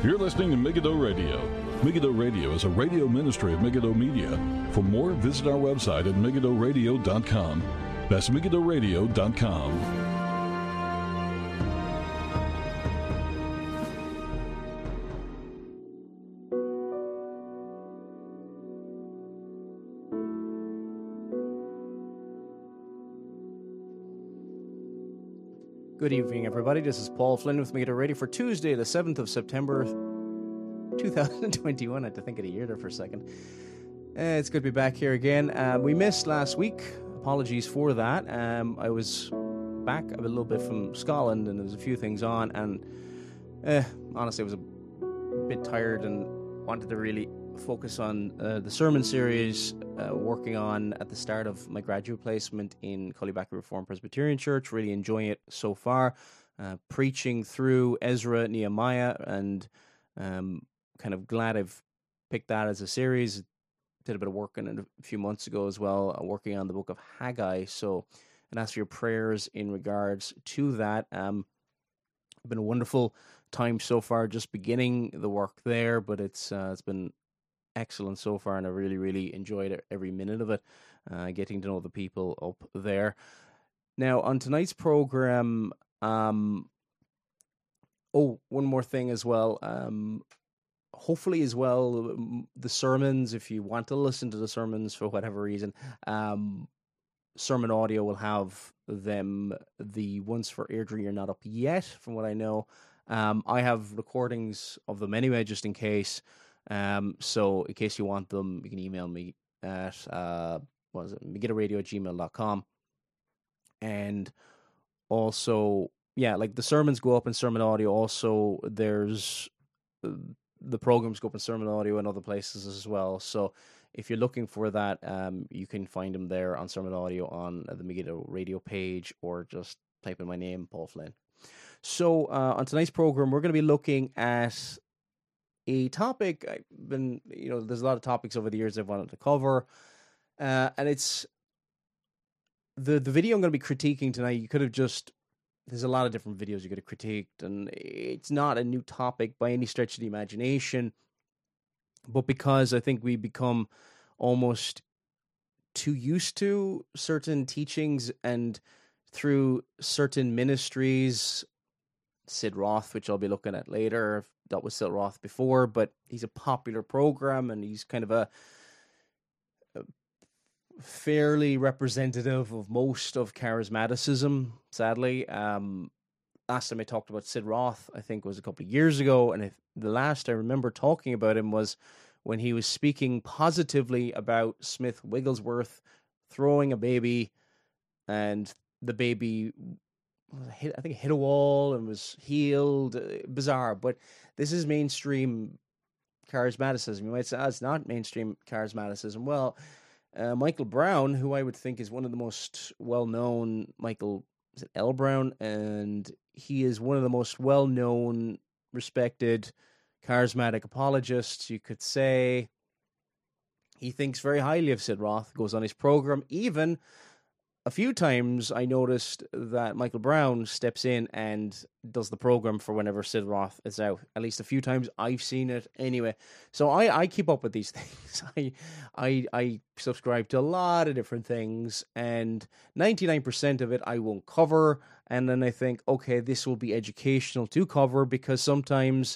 You're listening to Megiddo Radio. Megiddo Radio is a radio ministry of Megiddo Media. For more, visit our website at megiddoradio.com. That's megiddoradio.com. Good evening, everybody. This is Paul Flynn with Megiddo Radio for Tuesday, the 7th of September, 2021. I had to think of the year there for a second. It's good to be back here again. We missed last week. Apologies for that. I was back a little bit from Scotland, and there was a few things on, and honestly, I was a bit tired and wanted to really focus on the sermon series working on at the start of my graduate placement in Cullyback Reformed Presbyterian Church. Really enjoying it so far, preaching through Ezra, Nehemiah, and kind of glad I've picked that as a series. Did a bit of work on it a few months ago as well, working on the book of Haggai. So, and ask for your prayers in regards to that. Been a wonderful time so far, just beginning the work there, but it's been excellent so far, and I really enjoyed every minute of it, getting to know the people up there. Now, on tonight's program, one more thing as well. Hopefully as well, the sermons, if you want to listen to the sermons for whatever reason, sermon audio will have them. The ones for Airdrie are not up yet, from what I know. I have recordings of them anyway, just in case. So in case you want them, you can email me at megiddoradio@gmail.com. And also, like the sermons go up in sermon audio. Also, there's the programs go up in sermon audio and other places as well. So if you're looking for that, you can find them there on sermon audio on the Megiddo Radio page, or just type in my name, Paul Flynn. So on tonight's program, we're going to be looking at a topic. I've been, there's a lot of topics over the years I've wanted to cover, and it's the video I'm going to be critiquing tonight. You could have there's a lot of different videos you could have critiqued, and it's not a new topic by any stretch of the imagination, but because I think we become almost too used to certain teachings and through certain ministries, Sid Roth, which I'll be looking at later. I've dealt with Sid Roth before, but he's a popular program, and he's kind of a fairly representative of most of charismaticism, sadly. Last time I talked about Sid Roth, I think, was a couple of years ago, and the last I remember talking about him was when he was speaking positively about Smith Wigglesworth throwing a baby, and the baby hit a wall and was healed. Bizarre, but this is mainstream charismaticism. You might say, it's not mainstream charismaticism. Well, Michael Brown, who I would think is one of the most well-known, is it L. Brown? And he is one of the most well-known, respected, charismatic apologists, you could say. He thinks very highly of Sid Roth, goes on his program. Even a few times I noticed that Michael Brown steps in and does the program for whenever Sid Roth is out. At least a few times I've seen it anyway. So I keep up with these things. I subscribe to a lot of different things, and 99% of it I won't cover. And then I think, okay, this will be educational to cover, because sometimes,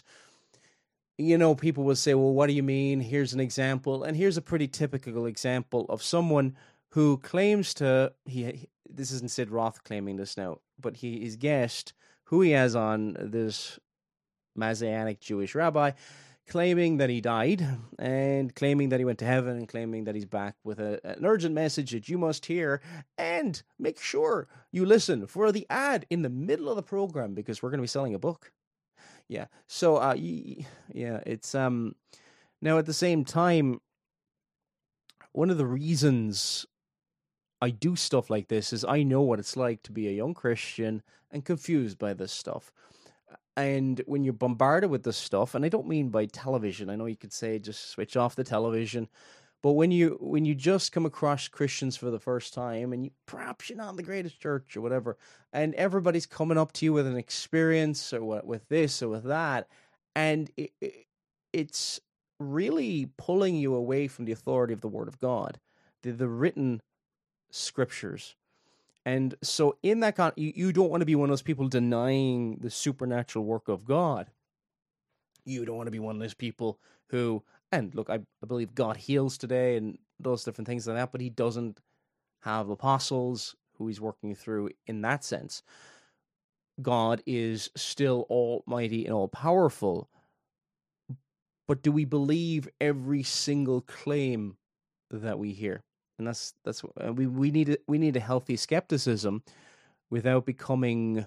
people will say, well, what do you mean? Here's an example. And here's a pretty typical example of someone who claims to, this isn't Sid Roth claiming this now, but his guest, who he has on, this Messianic Jewish rabbi, claiming that he died, and claiming that he went to heaven, and claiming that he's back with an urgent message that you must hear, and make sure you listen for the ad in the middle of the program, because we're going to be selling a book. Yeah, so, it's, now at the same time, one of the reasons I do stuff like this is I know what it's like to be a young Christian and confused by this stuff. And when you're bombarded with this stuff, and I don't mean by television, I know you could say just switch off the television, but when you just come across Christians for the first time, and perhaps you're not in the greatest church or whatever, and everybody's coming up to you with an experience or with this or with that, And it's really pulling you away from the authority of the Word of God, the written scriptures. And so in that you don't want to be one of those people denying the supernatural work of God. You don't want to be one of those people who, and look, I believe God heals today and does different things like that, but he doesn't have apostles who he's working through in that sense. God is still almighty and all powerful. But do we believe every single claim that we hear? And that's we need a healthy skepticism without becoming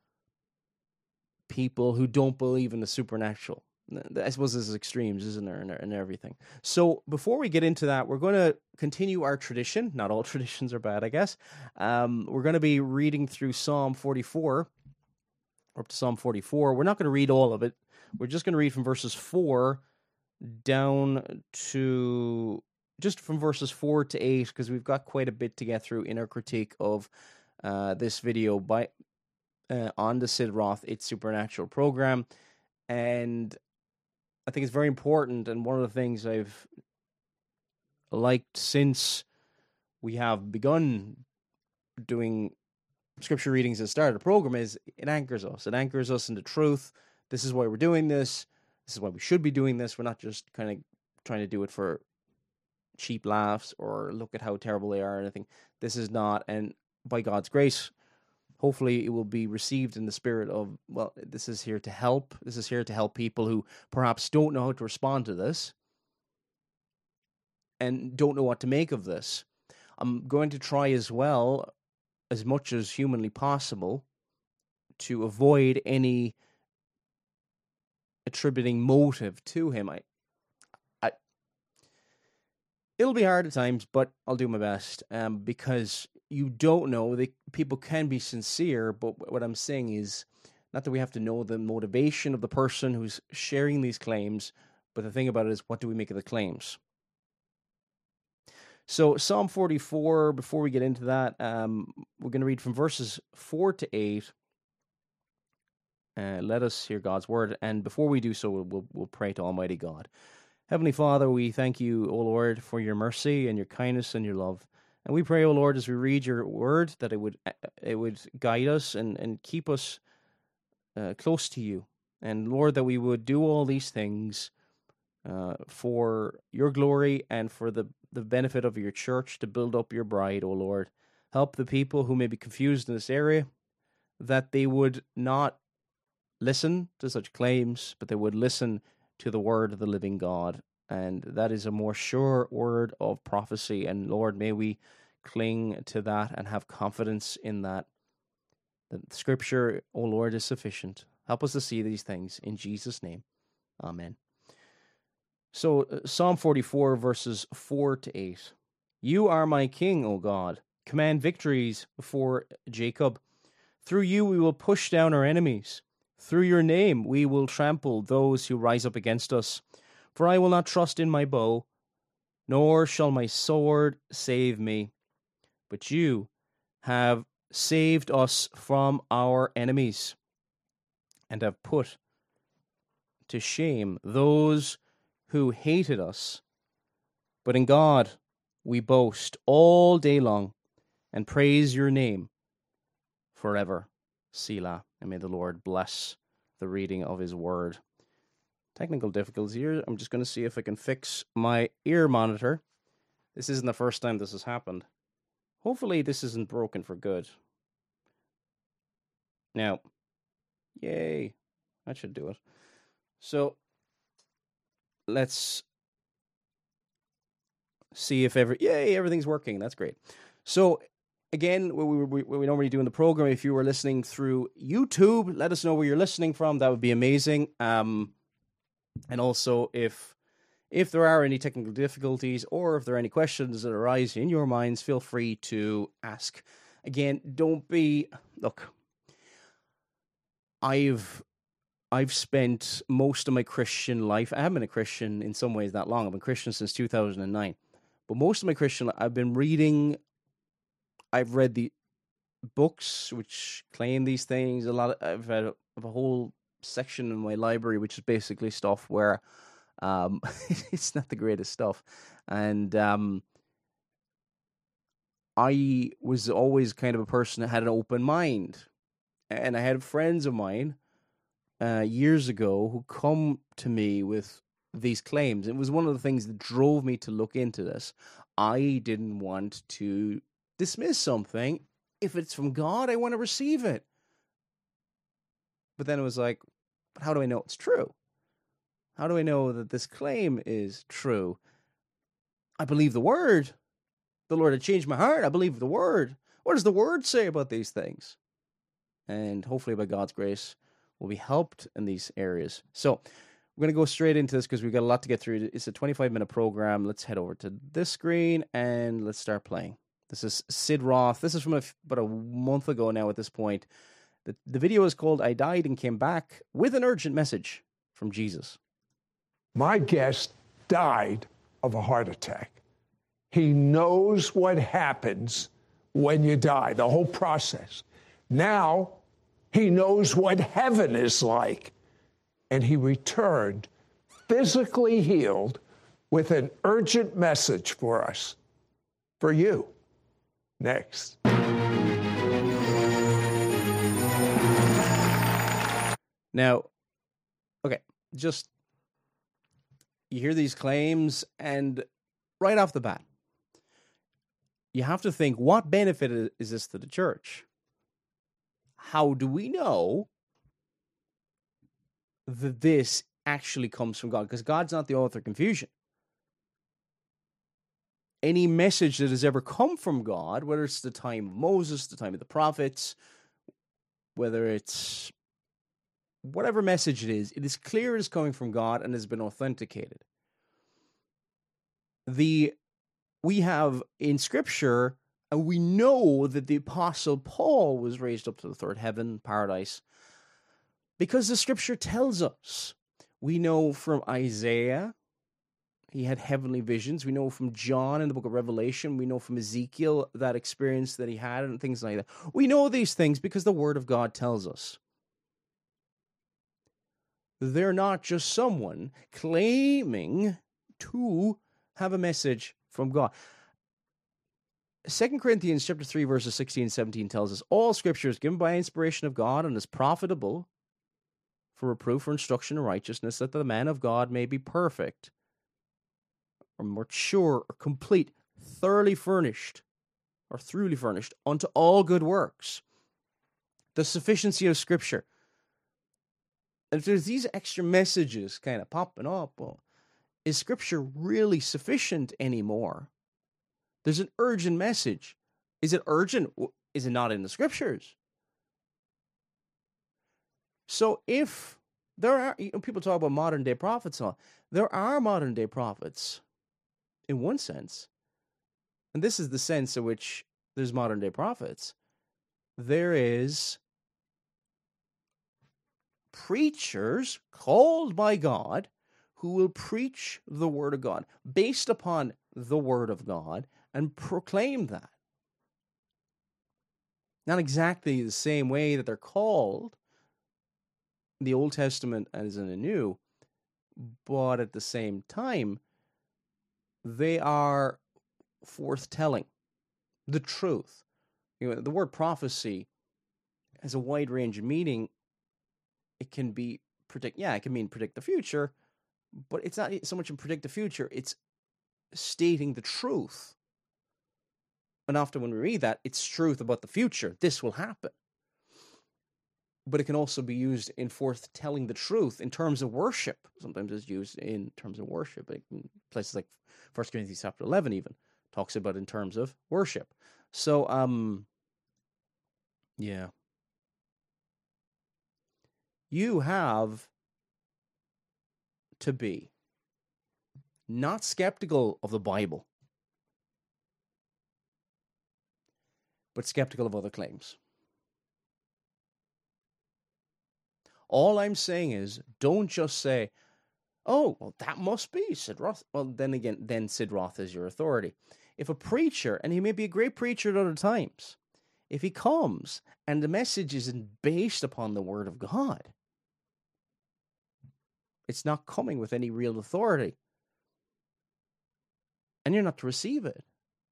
people who don't believe in the supernatural. I suppose there's extremes, isn't there, and everything. So before we get into that, we're going to continue our tradition. Not all traditions are bad, I guess. We're going to be reading through Psalm 44, up to Psalm 44. We're not going to read all of it. We're just going to read from verses 4 down to just from verses 4 to 8, because we've got quite a bit to get through in our critique of this video by on the Sid Roth It's Supernatural program. And I think it's very important, and one of the things I've liked since we have begun doing scripture readings at the start of the program is it anchors us. It anchors us in the truth. This is why we're doing this. This is why we should be doing this. We're not just kind of trying to do it for cheap laughs or look at how terrible they are or anything. This is not, and by God's grace, hopefully it will be received in the spirit of, well, this is here to help. This is here to help people who perhaps don't know how to respond to this and don't know what to make of this. I'm going to try as well, as much as humanly possible, to avoid any attributing motive to him. It'll be hard at times, but I'll do my best, because you don't know. People can be sincere, but what I'm saying is not that we have to know the motivation of the person who's sharing these claims, but the thing about it is, what do we make of the claims? So Psalm 44, before we get into that, we're going to read from verses 4 to 8. Let us hear God's word, and before we do so, we'll pray to Almighty God. Heavenly Father, we thank you, O Lord, for your mercy and your kindness and your love. And we pray, O Lord, as we read your word, that it would guide us and keep us close to you. And Lord, that we would do all these things for your glory and for the benefit of your church, to build up your bride, O Lord. Help the people who may be confused in this area, that they would not listen to such claims, but they would listen to the word of the living God. And that is a more sure word of prophecy. And Lord, may we cling to that and have confidence in that. The scripture, O Lord, is sufficient. Help us to see these things in Jesus' name. Amen. So Psalm 44, verses 4 to 8. You are my king, O God. Command victories for Jacob. Through you we will push down our enemies. Through your name we will trample those who rise up against us. For I will not trust in my bow, nor shall my sword save me. But you have saved us from our enemies, and have put to shame those who hated us. But in God we boast all day long, and praise your name forever. Selah. And may the Lord bless the reading of his word. Technical difficulties here. I'm just going to see if I can fix my ear monitor. This isn't the first time this has happened. Hopefully this isn't broken for good. Now, yay. That should do it. So, let's see if everything's working. That's great. So, again, we normally do in the program, if you were listening through YouTube, let us know where you're listening from. That would be amazing. And also, if there are any technical difficulties, or if there are any questions that arise in your minds, feel free to ask. Again, look, I've spent most of my Christian life, I haven't been a Christian in some ways that long. I've been Christian since 2009. But most of my Christian life, I've read the books which claim these things. I've read a whole section in my library, which is basically stuff where it's not the greatest stuff. And I was always kind of a person that had an open mind. And I had friends of mine years ago who come to me with these claims. It was one of the things that drove me to look into this. I didn't want to dismiss something. If it's from God, I want to receive it. But then it was like, but how do I know it's true? How do I know that this claim is true? I believe the word. The Lord had changed my heart. I believe the word. What does the word say about these things? And hopefully by God's grace, we'll be helped in these areas. So we're going to go straight into this because we've got a lot to get through. It's a 25-minute program. Let's head over to this screen and let's start playing. This is Sid Roth. This is from about a month ago now at this point. The video is called I Died and Came Back with an Urgent Message from Jesus. My guest died of a heart attack. He knows what happens when you die, the whole process. Now he knows what heaven is like. And he returned physically healed with an urgent message for us, for you. Next. Now, okay, just you hear these claims, and right off the bat, you have to think, what benefit is this to the church? How do we know that this actually comes from God? Because God's not the author of confusion. Any message that has ever come from God, whether it's the time of Moses, the time of the prophets, whether it's whatever message it is clear it is coming from God and has been authenticated. We have in Scripture, and we know that the Apostle Paul was raised up to the third heaven, paradise, because the Scripture tells us. We know from Isaiah, he had heavenly visions. We know from John in the book of Revelation. We know from Ezekiel that experience that he had and things like that. We know these things because the Word of God tells us. They're not just someone claiming to have a message from God. 2 Corinthians chapter 3, verses 16 and 17 tells us, all Scripture is given by inspiration of God and is profitable for reproof, for instruction in righteousness, that the man of God may be perfect, or mature, or complete, thoroughly furnished, or truly furnished, unto all good works. The sufficiency of Scripture. And if there's these extra messages kind of popping up, well, is Scripture really sufficient anymore? There's an urgent message. Is it urgent? Is it not in the Scriptures? So if there are, people talk about modern day prophets, there are modern day prophets in one sense. And this is the sense in which there's modern day prophets. There is preachers called by God who will preach the Word of God based upon the Word of God and proclaim that. Not exactly the same way that they're called in the Old Testament as in the New, but at the same time, they are forthtelling the truth. The word prophecy has a wide range of meaning. It can be it can mean predict the future, but it's not so much in predict the future, it's stating the truth. And often when we read that, it's truth about the future. This will happen. But it can also be used in forthtelling the truth in terms of worship. Sometimes it's used in terms of worship. In places like 1 Corinthians chapter 11 even talks about in terms of worship. So, yeah. You have to be not skeptical of the Bible, but skeptical of other claims. All I'm saying is, don't just say, oh, well, that must be Sid Roth. Well, then Sid Roth is your authority. If a preacher, and he may be a great preacher at other times, if he comes and the message isn't based upon the Word of God, It's not coming with any real authority. And you're not to receive it.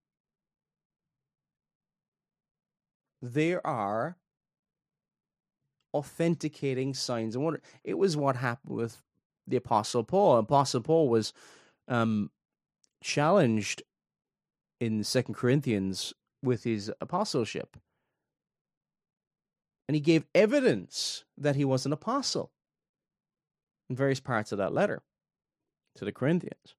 There are authenticating signs and wonder. It was what happened with the Apostle Paul. Apostle Paul was challenged in 2 Corinthians with his apostleship. And he gave evidence that he was an apostle in various parts of that letter to the Corinthians.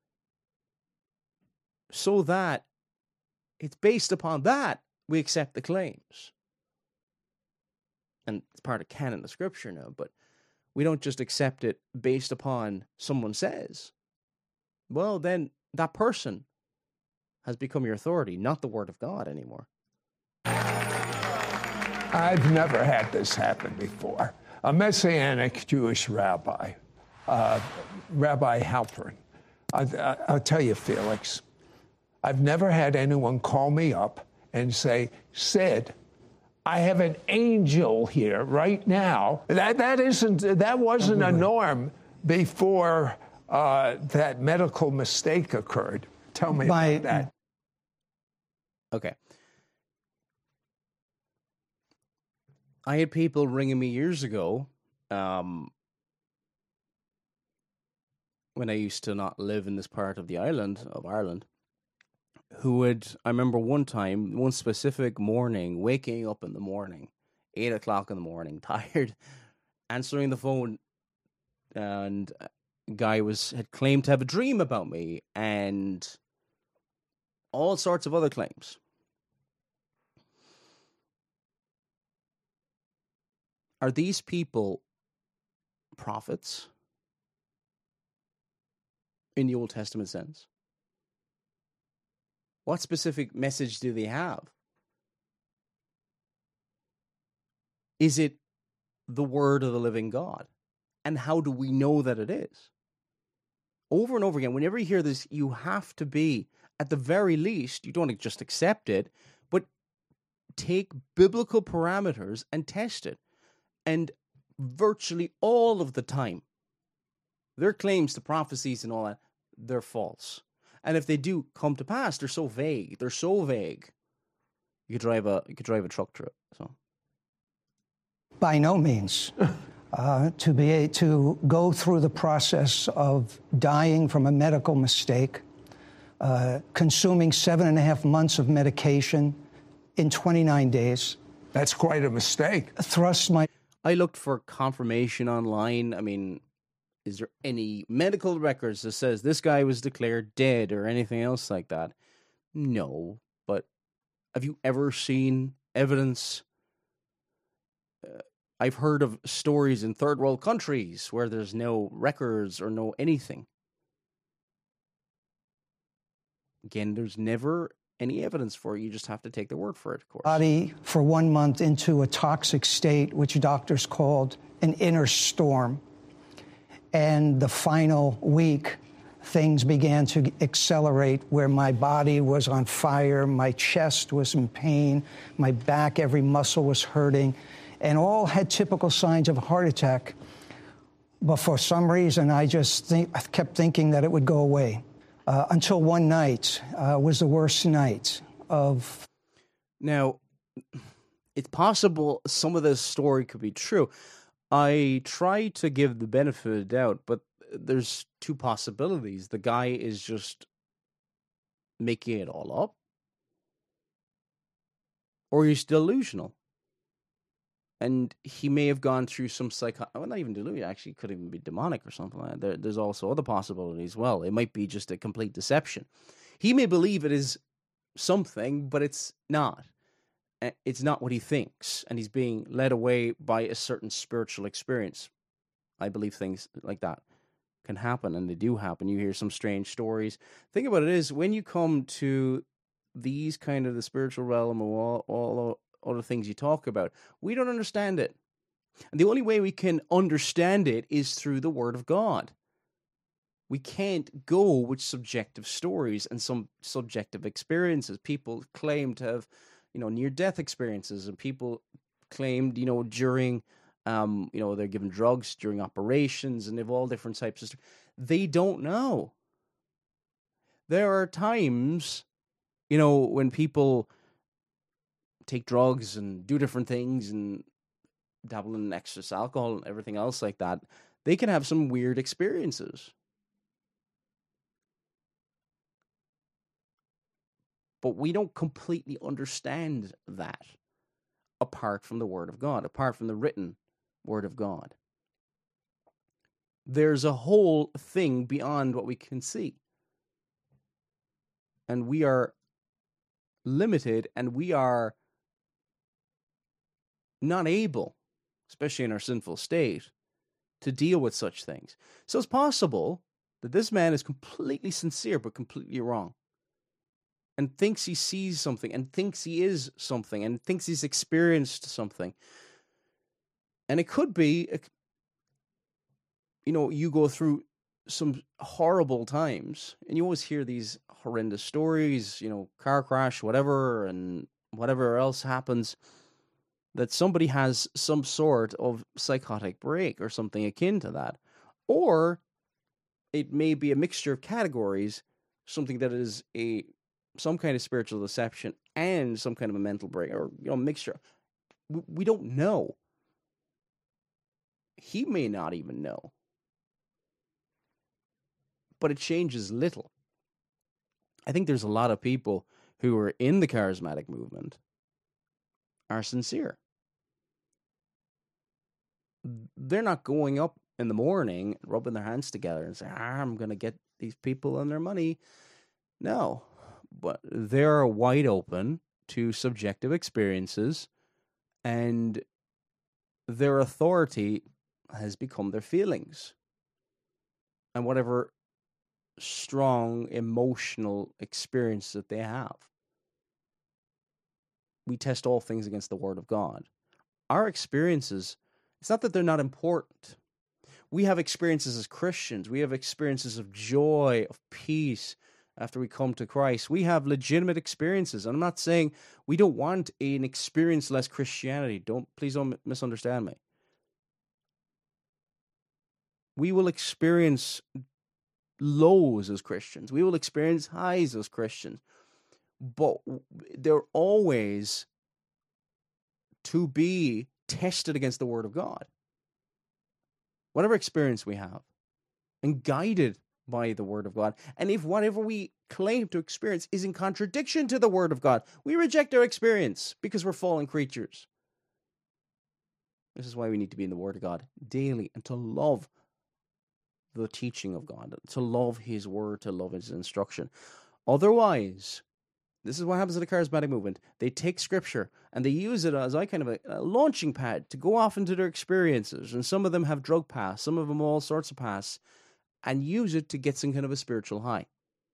So that it's based upon that we accept the claims. And it's part of canon of Scripture now, but we don't just accept it based upon someone says. Well, then that person has become your authority, not the Word of God anymore. I've never had this happen before. A Messianic Jewish rabbi, Rabbi Halpern. I'll tell you, Felix, I've never had anyone call me up and say, Sid, I have an angel here right now. That wasn't a norm before that medical mistake occurred. Tell me about that. Okay. I had people ringing me years ago when I used to not live in this part of the island, of Ireland, who would, I remember one time, one specific morning, waking up in the morning, 8 o'clock in the morning, tired, answering the phone, and a guy had claimed to have a dream about me, and all sorts of other claims. Are these people prophets in the Old Testament sense? What specific message do they have? Is it the word of the living God? And how do we know that it is? Over and over again, whenever you hear this, you have to be, at the very least, you don't just accept it, but take biblical parameters and test it. And virtually all of the time, their claims to prophecies and all that, they're false. And if they do come to pass, they're so vague. They're so vague. You could drive a truck through it. So, by no means. To go through the process of dying from a medical mistake, consuming 7.5 months of medication in 29 days. That's quite a mistake. I looked for confirmation online. I mean, is there any medical records that says this guy was declared dead or anything else like that? No, but have you ever seen evidence? I've heard of stories in third world countries where there's no records or no anything. Again, there's never any evidence for it. You just have to take the word for it, of course. Body for 1 month into a toxic state, which doctors called an inner storm. And the final week, things began to accelerate where my body was on fire, my chest was in pain, my back, every muscle was hurting, and all had typical signs of a heart attack. But for some reason, I kept thinking that it would go away. Until one night was the worst night of... Now, it's possible some of this story could be true. I try to give the benefit of the doubt, but there's two possibilities. The guy is just making it all up, or he's delusional. And he may have gone through some not even delusion, actually could even be demonic or something like that. There's also other possibilities. Well, it might be just a complete deception. He may believe it is something, but it's not. It's not what he thinks, and he's being led away by a certain spiritual experience. I believe things like that can happen, and they do happen. You hear some strange stories. The thing about it is, when you come to these kind of the spiritual realm or all other things you talk about, we don't understand it. And the only way we can understand it is through the Word of God. We can't go with subjective stories and some subjective experiences. People claim to have, near-death experiences, and people claimed, during They're given drugs during operations, and they have all different types of stuff. They don't know. There are times, when people take drugs and do different things and dabble in excess alcohol and everything else like that, they can have some weird experiences. But we don't completely understand that apart from the Word of God, apart from the written Word of God. There's a whole thing beyond what we can see. And we are limited, and we are not able, especially in our sinful state, to deal with such things. So it's possible that this man is completely sincere but completely wrong, and thinks he sees something, and thinks he is something, and thinks he's experienced something. And it could be, you go through some horrible times, and you always hear these horrendous stories, car crash, whatever, and whatever else happens, that somebody has some sort of psychotic break or something akin to that. Or it may be a mixture of categories, something that is some kind of spiritual deception and some kind of a mental break, or mixture. We don't know. He may not even know. But it changes little. I think there's a lot of people who are in the charismatic movement are sincere. They're not going up in the morning, rubbing their hands together and saying, I'm going to get these people and their money. No, but they're wide open to subjective experiences, and their authority has become their feelings. And whatever strong emotional experience that they have. We test all things against the Word of God. Our experiences, it's not that they're not important. We have experiences as Christians. We have experiences of joy, of peace after we come to Christ. We have legitimate experiences. And I'm not saying we don't want an experience-less Christianity. Please don't misunderstand me. We will experience lows as Christians. We will experience highs as Christians. But they're always to be tested against the Word of God. Whatever experience we have, and guided by the Word of God. And if whatever we claim to experience is in contradiction to the Word of God, we reject our experience because we're fallen creatures. This is why we need to be in the Word of God daily, and to love the teaching of God, to love His Word, to love His instruction. Otherwise, this is what happens in the charismatic movement. They take Scripture and they use it as a kind of a launching pad to go off into their experiences. And some of them have drug paths, some of them all sorts of paths, and use it to get some kind of a spiritual high,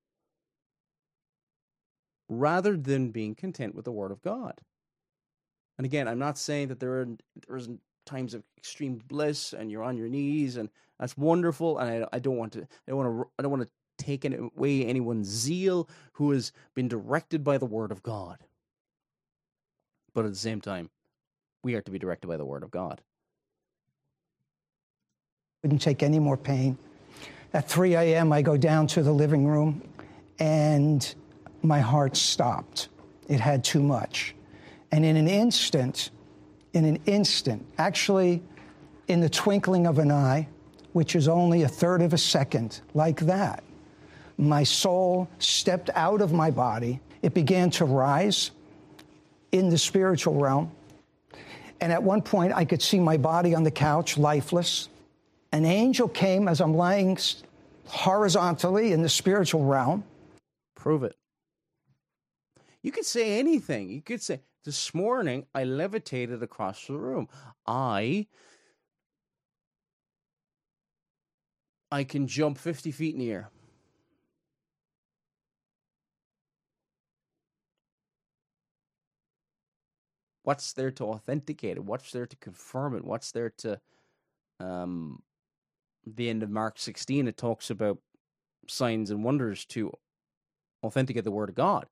rather than being content with the Word of God. And again, I'm not saying that there isn't times of extreme bliss and you're on your knees, and that's wonderful. And I don't want to take away anyone's zeal who has been directed by the Word of God. But at the same time, we are to be directed by the Word of God. Couldn't take any more pain. At 3 a.m., I go down to the living room, and my heart stopped. It had too much. And in an instant, actually in the twinkling of an eye, which is only a third of a second, like that, my soul stepped out of my body. It began to rise in the spiritual realm. And at one point, I could see my body on the couch, lifeless. An angel came as I'm lying horizontally in the spiritual realm. Prove it. You could say anything. You could say, this morning, I levitated across the room. I can jump 50 feet in the air. What's there to authenticate it? What's there to confirm it? What's there to, the end of Mark 16, it talks about signs and wonders to authenticate the Word of God.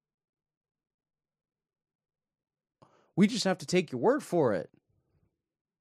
We just have to take your word for it.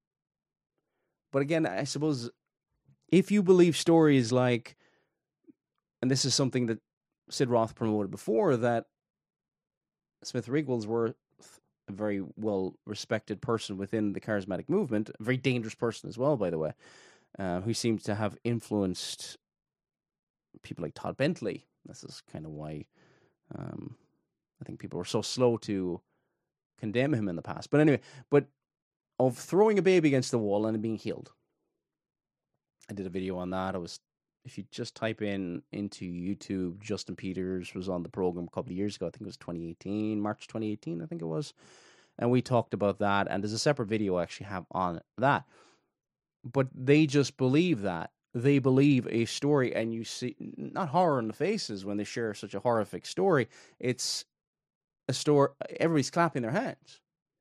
But again, I suppose if you believe stories like, and this is something that Sid Roth promoted before, that Smith Wigglesworth, a very well-respected person within the charismatic movement, a very dangerous person as well, by the way, who seems to have influenced people like Todd Bentley. This is kind of why I think people were so slow to condemn him in the past. But anyway, of throwing a baby against the wall and it being healed. I did a video on that. If you just type into YouTube, Justin Peters was on the program a couple of years ago. I think it was 2018, March 2018, I think it was. And we talked about that. And there's a separate video I actually have on that. But they just believe that. They believe a story, and you see not horror in the faces when they share such a horrific story. It's a story, everybody's clapping their hands.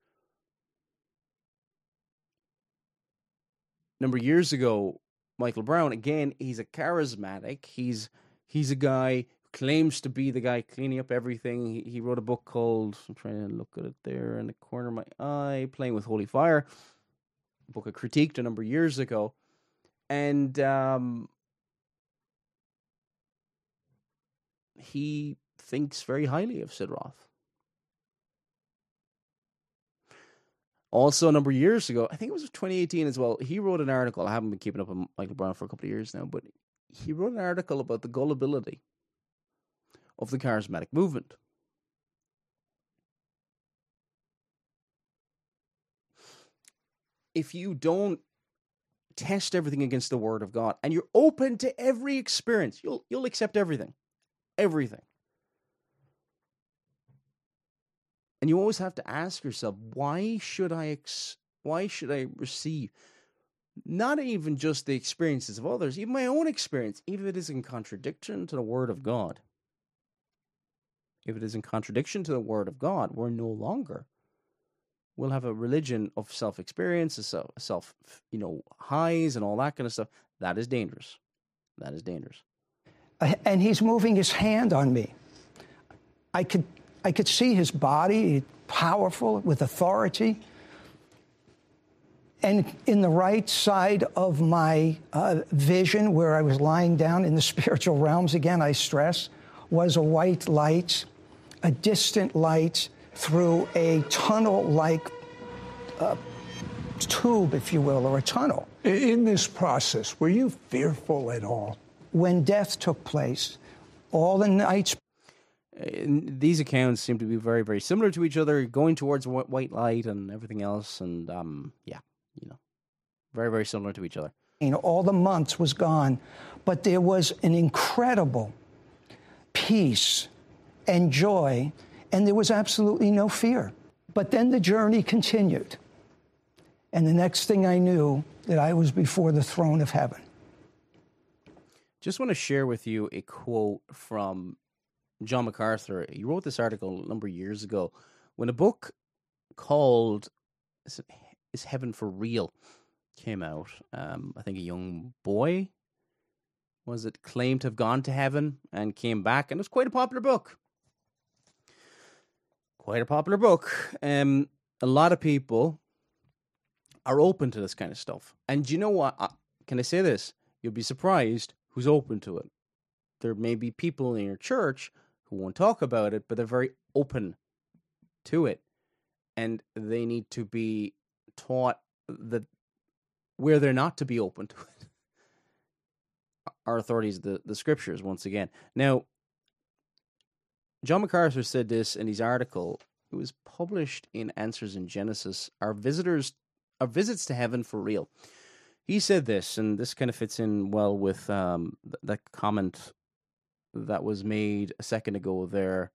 A number of years ago, Michael Brown, again, he's a charismatic. He's a guy who claims to be the guy cleaning up everything. He wrote a book called, I'm trying to look at it there in the corner of my eye, Playing with Holy Fire, a book I critiqued a number of years ago. And he thinks very highly of Sid Roth. Also, a number of years ago, I think it was 2018 as well, he wrote an article. I haven't been keeping up with Michael Brown for a couple of years now, but he wrote an article about the gullibility of the charismatic movement. If you don't test everything against the Word of God, and you're open to every experience, you'll accept everything. Everything. And you always have to ask yourself, why should I receive not even just the experiences of others, even my own experience, even if it is in contradiction to the Word of God? If it is in contradiction to the Word of God, we'll have a religion of self-experience, self, highs and all that kind of stuff. That is dangerous. That is dangerous. And he's moving his hand on me. I could see his body, powerful, with authority. And in the right side of my vision, where I was lying down in the spiritual realms, again, I stress, was a white light, a distant light through a tunnel-like tube, if you will, or a tunnel. In this process, were you fearful at all? When death took place, all the nights... These accounts seem to be very, very similar to each other, going towards white light and everything else, and very, very similar to each other. All the months was gone, but there was an incredible peace and joy, and there was absolutely no fear. But then the journey continued, and the next thing I knew, that I was before the throne of heaven. Just want to share with you a quote from John MacArthur. He wrote this article a number of years ago when a book called Is Heaven for Real came out. I think a young boy, claimed to have gone to heaven and came back, and it was quite a popular book. Quite a popular book. A lot of people are open to this kind of stuff. And you know what? Can I say this? You'll be surprised who's open to it. There may be people in your church who won't talk about it, but they're very open to it. And they need to be taught that where they're not to be open to it. Our authorities, the scriptures, once again. Now, John MacArthur said this in his article. It was published in Answers in Genesis. Our visits to heaven for real. He said this, and this kind of fits in well with that comment that was made a second ago there.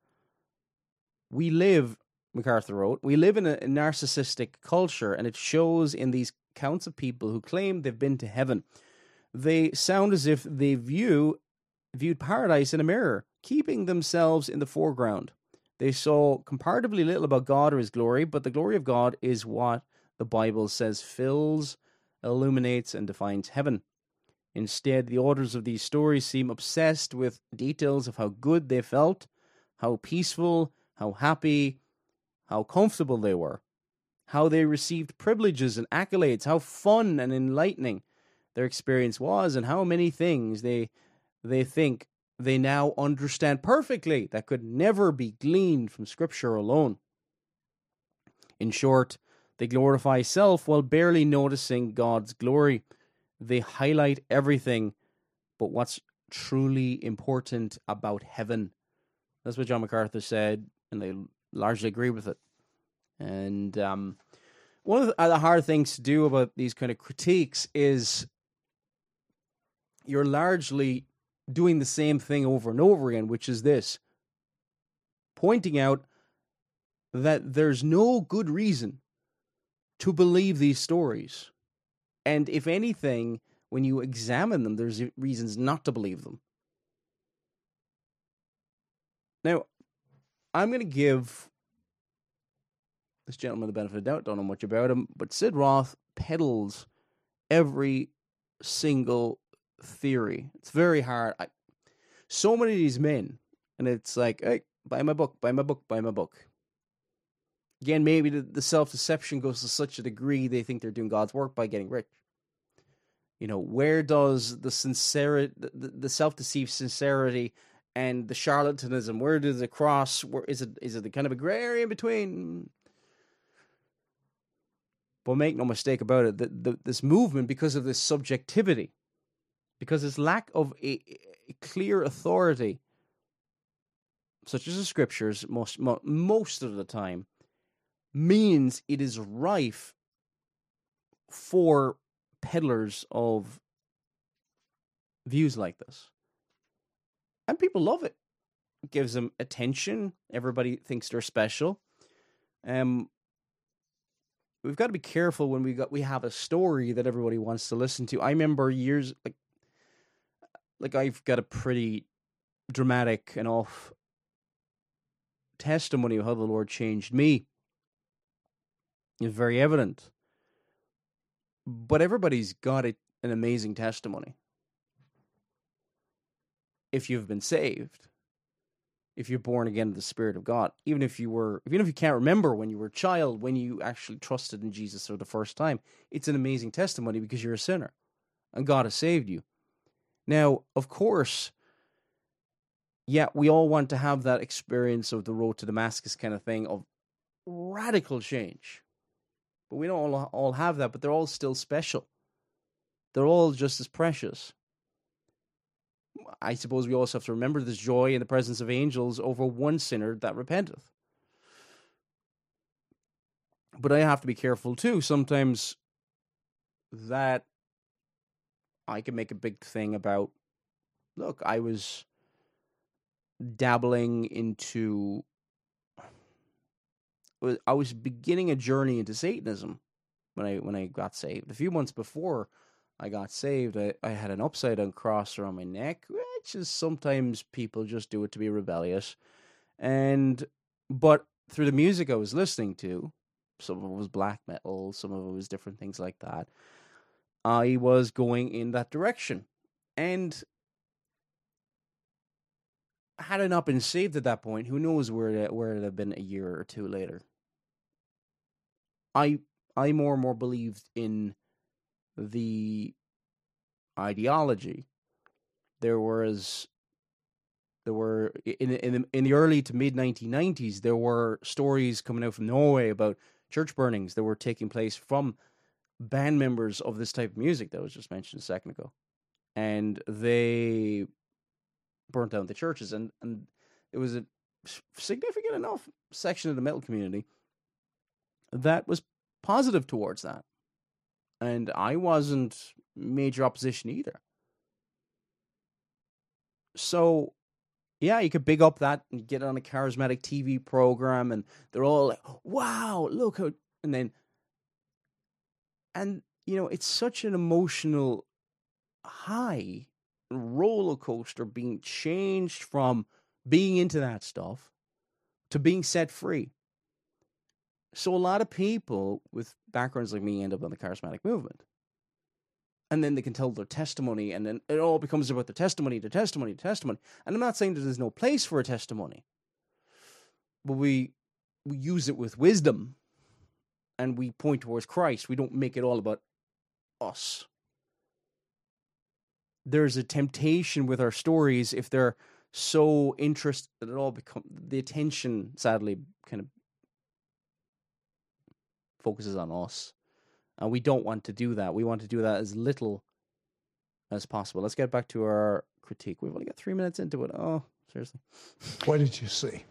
MacArthur wrote, we live in a narcissistic culture, and it shows in these counts of people who claim they've been to heaven. They sound as if they viewed paradise in a mirror, keeping themselves in the foreground. They saw comparatively little about God or his glory, but the glory of God is what the Bible says fills, illuminates, and defines heaven. Instead, the authors of these stories seem obsessed with details of how good they felt, how peaceful, how happy, how comfortable they were. how they received privileges and accolades, how fun and enlightening their experience was, and how many things they think they now understand perfectly that could never be gleaned from Scripture alone. In short, they glorify self while barely noticing God's glory. They highlight everything but what's truly important about heaven. That's what John MacArthur said, and I largely agree with it. And one of the hard things to do about these kind of critiques is you're largely doing the same thing over and over again, which is this: pointing out that there's no good reason to believe these stories. And if anything, when you examine them, there's reasons not to believe them. Now, I'm going to give this gentleman the benefit of the doubt, don't know much about him, but Sid Roth peddles every single theory. It's very hard. So many of these men, and it's like, hey, buy my book, buy my book, buy my book. Again, maybe the self-deception goes to such a degree they think they're doing God's work by getting rich. You know, where does the sincerity, the self-deceived sincerity and the charlatanism, where does it cross? Where is it the kind of a gray area in between? But make no mistake about it, this movement, because of this subjectivity, because its lack of a clear authority, such as the Scriptures, most of the time, means it is rife for peddlers of views like this. And people love it. It gives them attention. Everybody thinks they're special. We've got to be careful when we have a story that everybody wants to listen to. I remember years, like I've got a pretty dramatic and off testimony of how the Lord changed me. It's very evident. But everybody's got an amazing testimony. If you've been saved, if you're born again in the Spirit of God, even if you can't remember when you were a child, when you actually trusted in Jesus for the first time, it's an amazing testimony because you're a sinner and God has saved you. Now, of course, yeah, we all want to have that experience of the road to Damascus kind of thing, of radical change. But we don't all have that, but they're all still special. They're all just as precious. I suppose we also have to remember this joy in the presence of angels over one sinner that repenteth. But I have to be careful too. Sometimes that I can make a big thing about, look, I was dabbling into, I was beginning a journey into Satanism when I got saved. A few months before I got saved, I had an upside down cross around my neck, which is sometimes people just do it to be rebellious. But through the music I was listening to, some of it was black metal, some of it was different things like that, I was going in that direction. And had I not been saved at that point, who knows where it would have been a year or two later. I more and more believed in the ideology. There were in the early to mid 1990s, there were stories coming out from Norway about church burnings that were taking place from band members of this type of music that was just mentioned a second ago, and they burnt down the churches, and it was a significant enough section of the metal community that was positive towards that. And I wasn't major opposition either. So, yeah, you could big up that and get on a charismatic TV program, and they're all like, wow, look how, and you know, it's such an emotional high roller coaster being changed from being into that stuff to being set free. So a lot of people with backgrounds like me end up on the charismatic movement. And then they can tell their testimony, and then it all becomes about the testimony. And I'm not saying that there's no place for a testimony, but we use it with wisdom and we point towards Christ. We don't make it all about us. There's a temptation with our stories, if they're so interested at all, the attention, sadly, kind of focuses on us. And we don't want to do that. We want to do that as little as possible. Let's get back to our critique. We've only got 3 minutes into it. Oh, seriously. What did you see?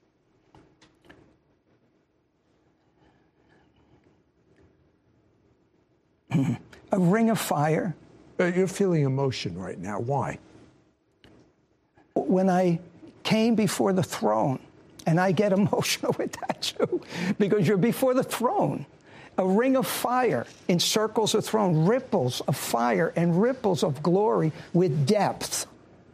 A ring of fire. You're feeling emotion right now. Why? When I came before the throne, and I get emotional with that too, because you're before the throne. A ring of fire encircles the throne, ripples of fire and ripples of glory with depth,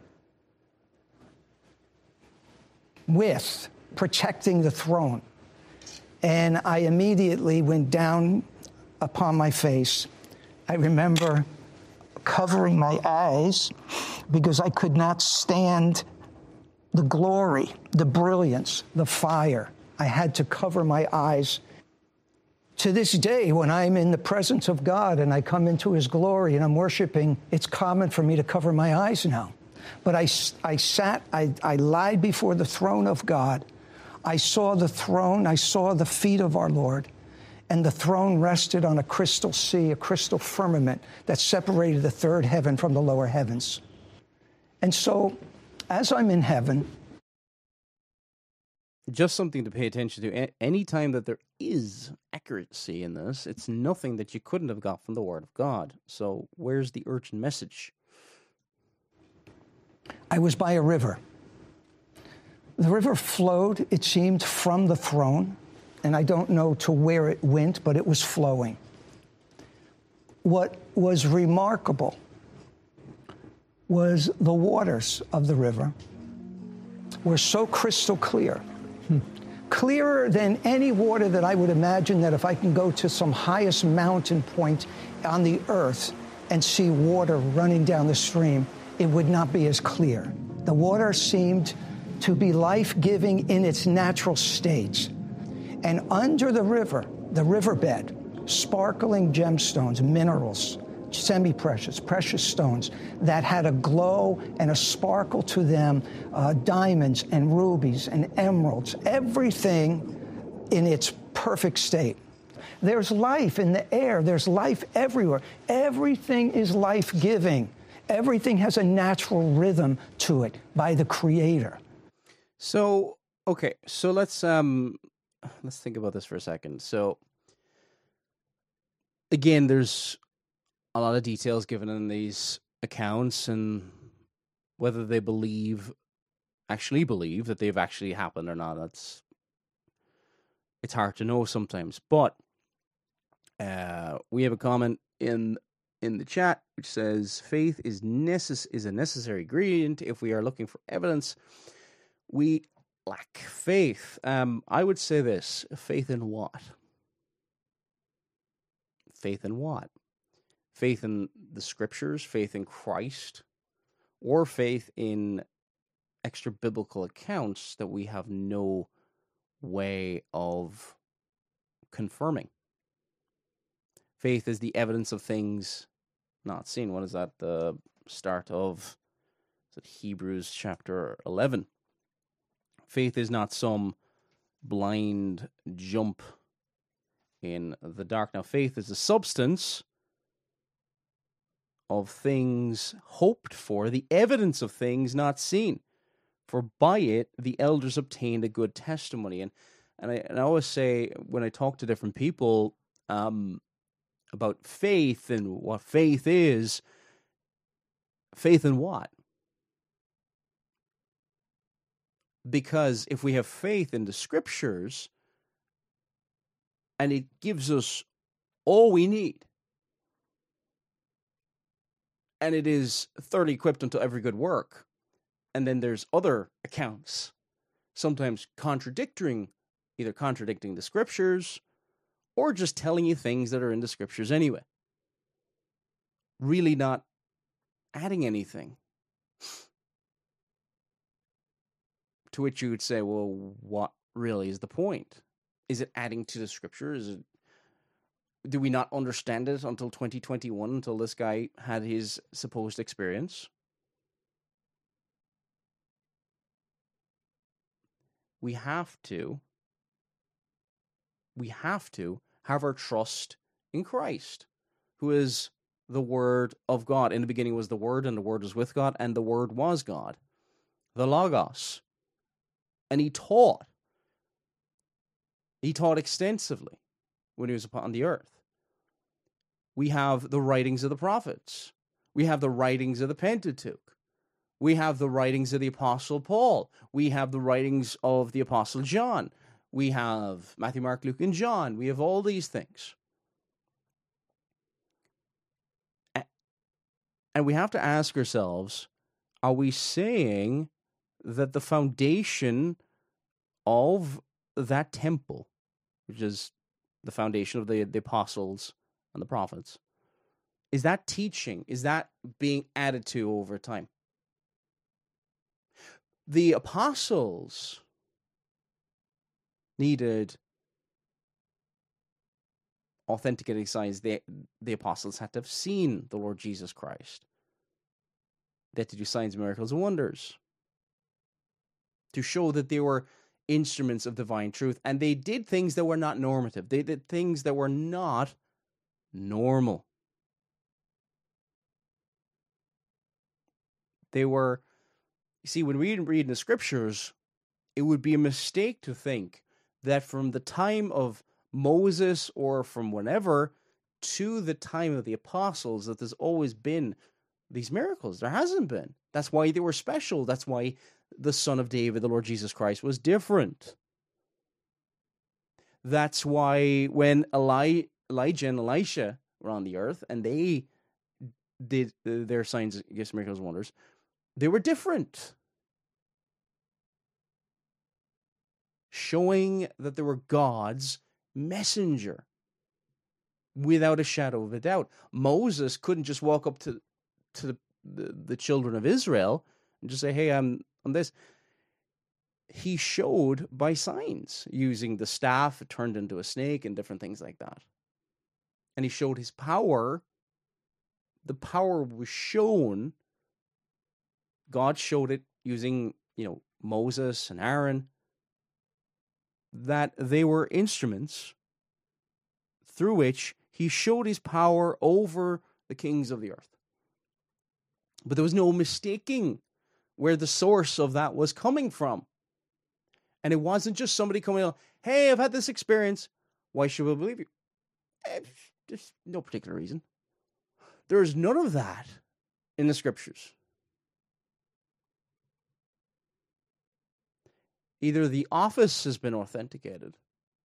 with protecting the throne. And I immediately went down upon my face. I remember covering my eyes because I could not stand the glory, the brilliance, the fire. I had to cover my eyes. To this day, when I'm in the presence of God and I come into his glory and I'm worshiping, it's common for me to cover my eyes now. But I lied before the throne of God. I saw the throne, I saw the feet of our Lord, and the throne rested on a crystal sea, a crystal firmament that separated the third heaven from the lower heavens. And so, as I'm in heaven, just something to pay attention to. Any time that there is accuracy in this, it's nothing that you couldn't have got from the Word of God. So where's the urgent message? I was by a river. The river flowed, it seemed, from the throne, and I don't know to where it went, but it was flowing. What was remarkable was the waters of the river were so crystal clear. Clearer than any water that I would imagine that if I can go to some highest mountain point on the earth and see water running down the stream, it would not be as clear. The water seemed to be life-giving in its natural state. And under the river, the riverbed, sparkling gemstones, minerals, semi-precious, precious stones that had a glow and a sparkle to them, diamonds and rubies and emeralds, everything in its perfect state. There's life in the air. There's life everywhere. Everything is life-giving. Everything has a natural rhythm to it by the Creator. So, okay, so let's think about this for a second. So, again, there's a lot of details given in these accounts, and whether they actually believe that they've actually happened or not, it's hard to know sometimes. But we have a comment in the chat which says faith is a necessary ingredient. If we are looking for evidence, we lack faith. I would say this: faith in what? Faith in what? Faith in the scriptures, faith in Christ, or faith in extra biblical accounts that we have no way of confirming. Faith is the evidence of things not seen. What is that? The start of Hebrews chapter 11. Faith is not some blind jump in the dark. Now, faith is the substance of things hoped for, the evidence of things not seen. For by it the elders obtained a good testimony. And I always say, when I talk to different people about faith and what faith is, faith in what? Because if we have faith in the scriptures and it gives us all we need, and it is thoroughly equipped unto every good work, and then there's other accounts, sometimes contradicting the scriptures or just telling you things that are in the scriptures anyway, really not adding anything. To which you would say, well, what really is the point? Is it adding to the scripture? Is it do we not understand it until 2021, until this guy had his supposed experience? We have to have our trust in Christ, who is the Word of God. In the beginning was the Word, and the Word was with God, and the Word was God, the Logos. And he taught. He taught extensively when he was upon the earth. We have the writings of the prophets. We have the writings of the Pentateuch. We have the writings of the Apostle Paul. We have the writings of the Apostle John. We have Matthew, Mark, Luke, and John. We have all these things. And we have to ask ourselves, are we saying that the foundation of that temple, which is the foundation of the apostles and the prophets, is that teaching? Is that being added to over time? The apostles needed authenticating signs. The apostles had to have seen the Lord Jesus Christ. They had to do signs, miracles, and wonders to show that they were instruments of divine truth. And they did things that were not normative. They did things that were not normal. They were, you see, when we read in the scriptures, it would be a mistake to think that from the time of Moses or from whenever to the time of the apostles that there's always been these miracles. There hasn't been. That's why they were special. That's why the Son of David, the Lord Jesus Christ, was different. That's why when Elijah and Elisha were on the earth and they did their signs, gifts, miracles, and wonders, they were different. Showing that they were God's messenger without a shadow of a doubt. Moses couldn't just walk up to the children of Israel and just say, hey, I'm this. He showed by signs, using the staff, it turned into a snake and different things like that. And he showed his power. The power was shown. God showed it using, Moses and Aaron, that they were instruments through which he showed his power over the kings of the earth. But there was no mistaking where the source of that was coming from. And it wasn't just somebody coming on, hey, I've had this experience. Why should we believe you? There's no particular reason. There's none of that in the scriptures. Either the office has been authenticated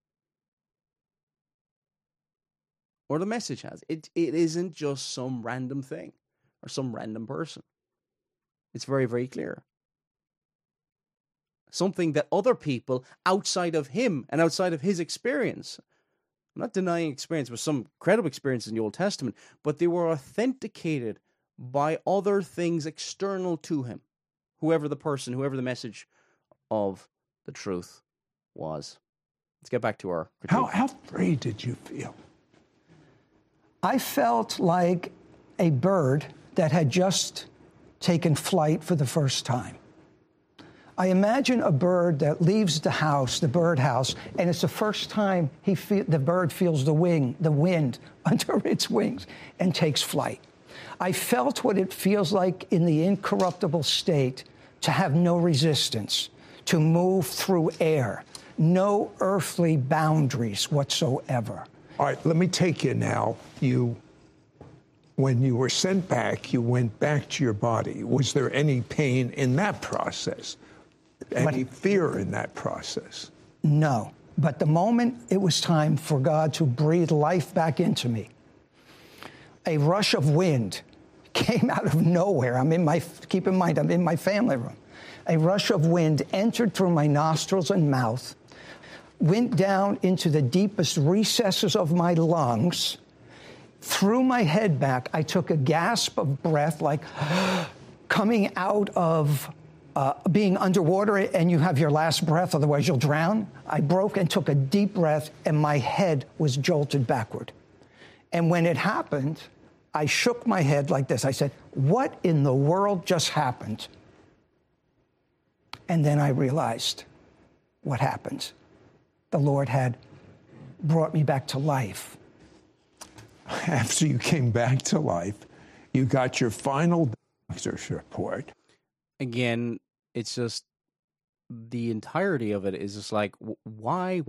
or the message has. It isn't just some random thing or some random person. It's very, very clear. Something that other people outside of him and outside of his experience, I'm not denying experience, with some credible experience in the Old Testament, but they were authenticated by other things external to him, whoever the person, whoever the message of the truth was. Let's get back to our critique. How free did you feel? I felt like a bird that had just taken flight for the first time. I imagine a bird that leaves the house, the birdhouse, and it's the first time the bird feels the wind under its wings and takes flight. I felt what it feels like in the incorruptible state to have no resistance, to move through air, no earthly boundaries whatsoever. All right, let me take you now. When you were sent back, you went back to your body. Was there any pain in that process? Any fear in that process? No. But the moment it was time for God to breathe life back into me, a rush of wind came out of nowhere. Keep in mind, I'm in my family room. A rush of wind entered through my nostrils and mouth, went down into the deepest recesses of my lungs, threw my head back. I took a gasp of breath, like coming out of being underwater and you have your last breath, otherwise you'll drown. I broke and took a deep breath, and my head was jolted backward. And when it happened, I shook my head like this. I said, what in the world just happened? And then I realized what happened. The Lord had brought me back to life. After you came back to life, you got your final doctor's report. Again, it's just the entirety of it is just like, why?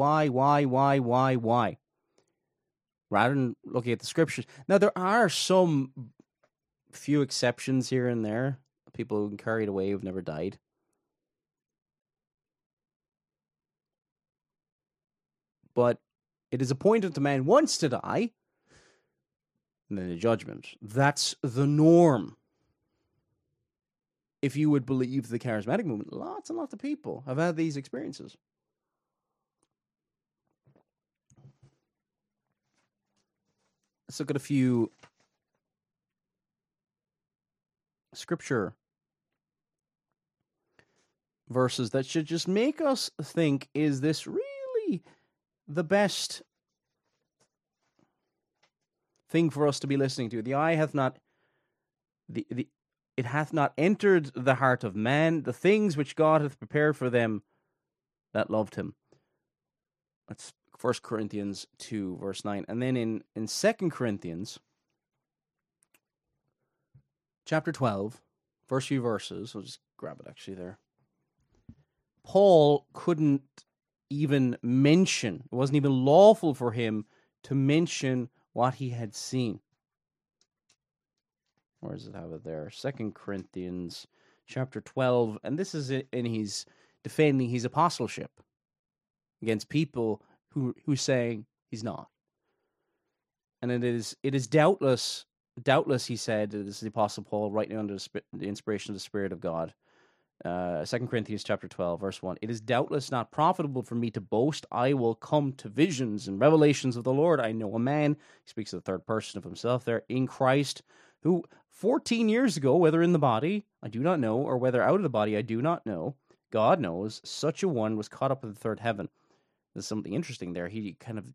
Rather than looking at the scriptures. Now, there are some few exceptions here and there. People who carried away who've never died. But it is appointed to man once to die, and then the judgment. That's the norm. If you would believe the charismatic movement, lots and lots of people have had these experiences. Let's look at a few scripture verses that should just make us think, is this really the best thing for us to be listening to? The eye hath not, it hath not entered the heart of man, the things which God hath prepared for them that loved him. That's 1 Corinthians 2, verse 9. And then in 2 Corinthians, chapter 12, first few verses, I'll just grab it actually there. Paul couldn't even mention, it wasn't even lawful for him to mention what he had seen. Where does it have it there? 2 Corinthians chapter 12, and this is in his defending his apostleship against people who's saying he's not. And it is doubtless, he said, it is the Apostle Paul writing under the inspiration of the Spirit of God. 2 Corinthians chapter 12, verse 1. It is doubtless not profitable for me to boast. I will come to visions and revelations of the Lord. I know a man, he speaks of the third person of himself there, in Christ, who 14 years ago, whether in the body, I do not know, or whether out of the body, I do not know, God knows, such a one was caught up in the third heaven. There's something interesting there. He kind of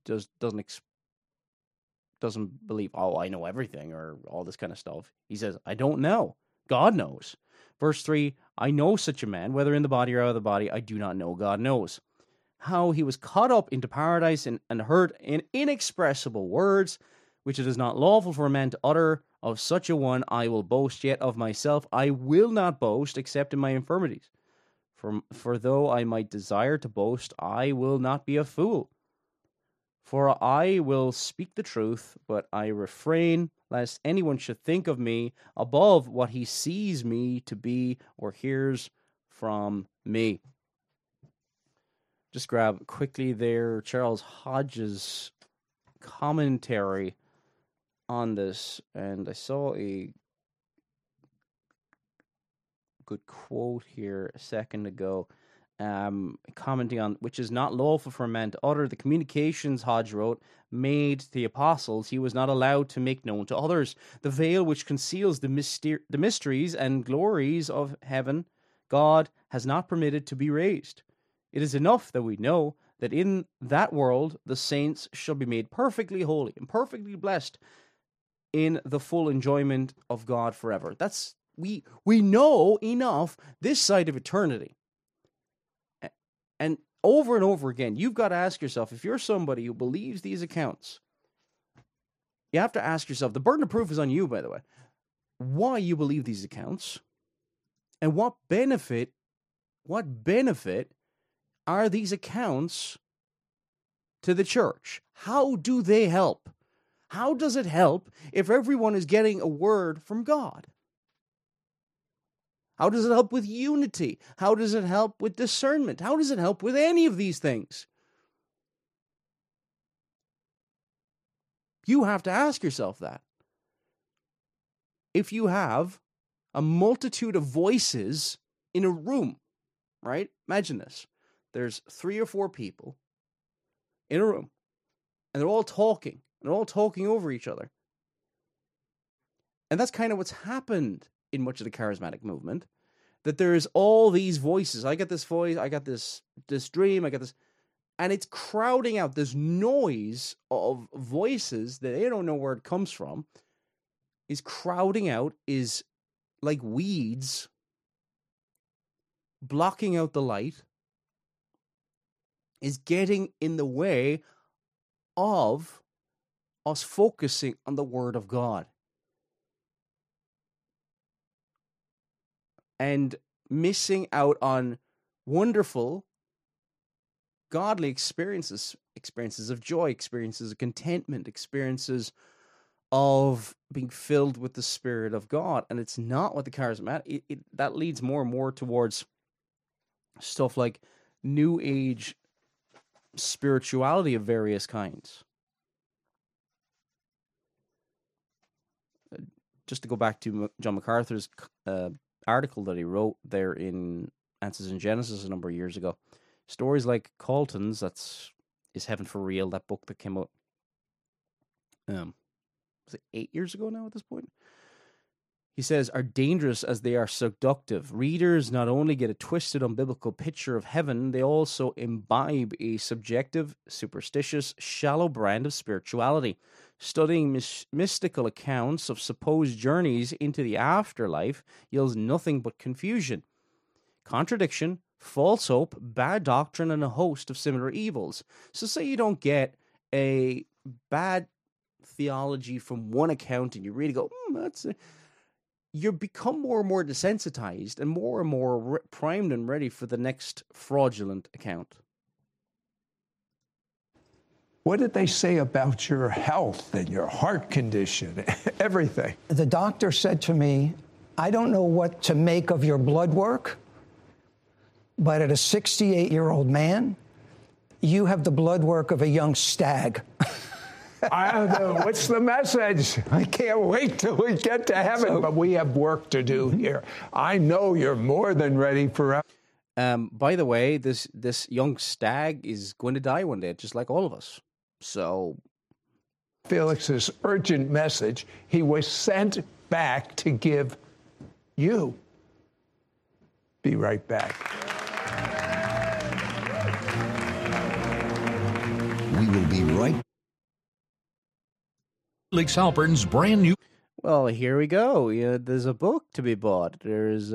doesn't believe, oh, I know everything, or all this kind of stuff. He says, I don't know. God knows. Verse 3, I know such a man, whether in the body or out of the body, I do not know. God knows. How he was caught up into paradise and heard in inexpressible words, which it is not lawful for a man to utter. Of such a one I will boast, yet of myself I will not boast, except in my infirmities. For though I might desire to boast, I will not be a fool. For I will speak the truth, but I refrain, lest anyone should think of me above what he sees me to be or hears from me. Just grab quickly there Charles Hodge's commentary on this, and I saw a good quote here a second ago, commenting on, which is not lawful for a man to utter. The communications, Hodge wrote, made to the apostles, he was not allowed to make known to others. The veil which conceals the mysteries and glories of heaven, God has not permitted to be raised. It is enough that we know that in that world the saints shall be made perfectly holy and perfectly blessed in the full enjoyment of God forever. That's we know enough this side of eternity. And over again, you've got to ask yourself, if you're somebody who believes these accounts, you have to ask yourself, the burden of proof is on you, by the way, why you believe these accounts, and what benefit are these accounts to the church? How do they help? How does it help if everyone is getting a word from God? How does it help with unity? How does it help with discernment? How does it help with any of these things? You have to ask yourself that. If you have a multitude of voices in a room, right? Imagine this. There's 3 or 4 people in a room, and they're all talking. They're all talking over each other. And that's kind of what's happened in much of the charismatic movement, that there is all these voices. I got this voice, I got this dream, I got this, And it's crowding out this noise of voices that they don't know where it comes from, is crowding out, is like weeds blocking out the light, is getting in the way of us focusing on the Word of God. And missing out on wonderful, godly experiences of joy, experiences of contentment, experiences of being filled with the Spirit of God. And it's not what the charismatic, that leads more and more towards stuff like New Age spirituality of various kinds. Just to go back to John MacArthur's article that he wrote there in Answers in Genesis a number of years ago, stories like Colton's, Is Heaven for Real, that book that came out, was it 8 years ago now at this point? He says, are dangerous as they are seductive. Readers not only get a twisted, unbiblical picture of heaven, they also imbibe a subjective, superstitious, shallow brand of spirituality. Studying mystical accounts of supposed journeys into the afterlife yields nothing but confusion, contradiction, false hope, bad doctrine, and a host of similar evils. So say you don't get a bad theology from one account and you really go, you become more and more desensitized and more primed and ready for the next fraudulent account. What did they say about your health and your heart condition, everything? The doctor said to me, I don't know what to make of your blood work, but at a 68-year-old man, you have the blood work of a young stag. I don't know. What's the message? I can't wait till we get to heaven, but we have work to do here. I know you're more than ready for. By the way, this young stag is going to die one day, just like all of us. So, Felix's urgent message: he was sent back to give you. Be right back. We will be right. Felix Halpern's brand new. Well, here we go. Yeah, there's a book to be bought. There's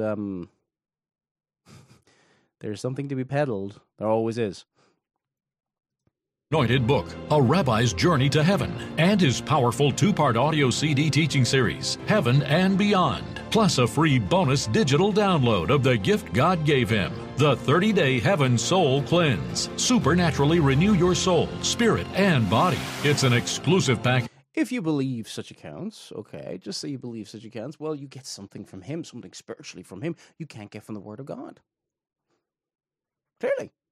something to be peddled. There always is. Anointed book, A Rabbi's Journey to Heaven, and his powerful 2-part audio CD teaching series, Heaven and Beyond, plus a free bonus digital download of the gift God gave him, the 30-day Heaven Soul Cleanse. Supernaturally renew your soul, spirit, and body. It's an exclusive pack. If you believe such accounts, okay, just say you believe such accounts, well, you get something from him, something spiritually from him you can't get from the Word of God. Clearly.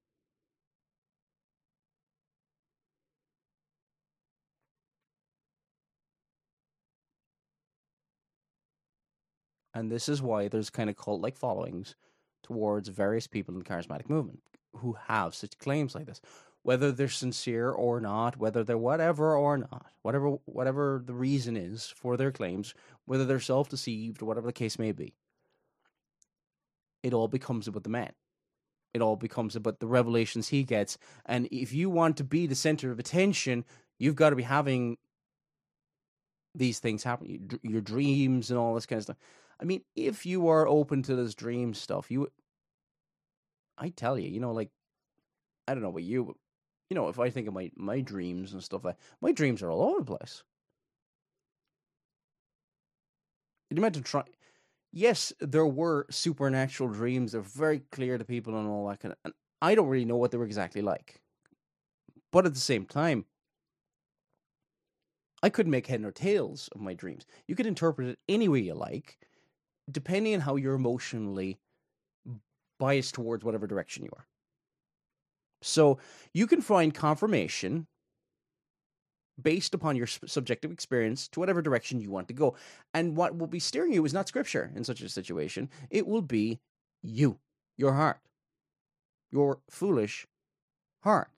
And this is why there's kind of cult-like followings towards various people in the charismatic movement who have such claims like this. Whether they're sincere or not, whether they're whatever or not, whatever the reason is for their claims, whether they're self-deceived or whatever the case may be, it all becomes about the man. It all becomes about the revelations he gets. And if you want to be the center of attention, you've got to be having these things happen, your dreams and all this kind of stuff. I mean, if you are open to this dream stuff, I tell you, like, I don't know about you, but, if I think of my dreams and stuff, my dreams are all over the place. You meant to try. Yes, there were supernatural dreams. They're very clear to people and all that kind of, and I don't really know what they were exactly like. But at the same time, I couldn't make head nor tails of my dreams. You could interpret it any way you like, depending on how you're emotionally biased towards whatever direction you are. So you can find confirmation based upon your subjective experience to whatever direction you want to go. And what will be steering you is not scripture in such a situation. It will be you, your heart, your foolish heart.